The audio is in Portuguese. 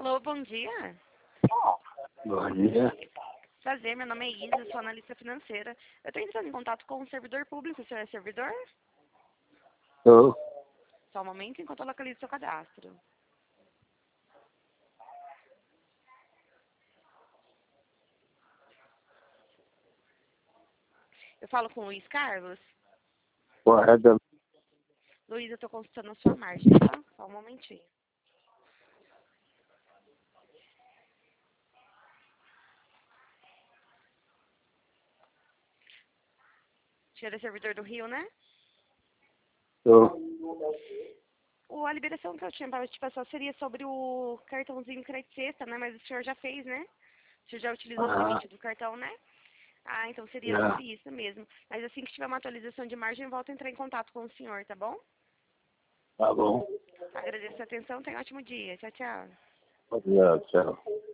Alô, bom dia. Bom dia. Prazer, meu nome é Isa, sou analista financeira. Eu estou entrando em contato com um servidor público. O senhor é servidor? Tô. Só um momento enquanto eu localizo seu cadastro. Eu falo com o Luiz Carlos. Correto. Luiz, eu estou consultando a sua margem, tá? Só um momentinho. O senhor é servidor do Rio, né? Tô. A liberação que eu tinha para te passar seria sobre o cartãozinho crédito sexta, né? Mas o senhor já fez, né? O senhor já utilizou o limite do cartão, né? Ah, então seria Já. sobre isso mesmo. Mas assim que tiver uma atualização de margem, eu volto a entrar em contato com o senhor, tá bom? Tá bom. Agradeço a atenção, tenha um ótimo dia. Tchau, tchau. Obrigado, tchau.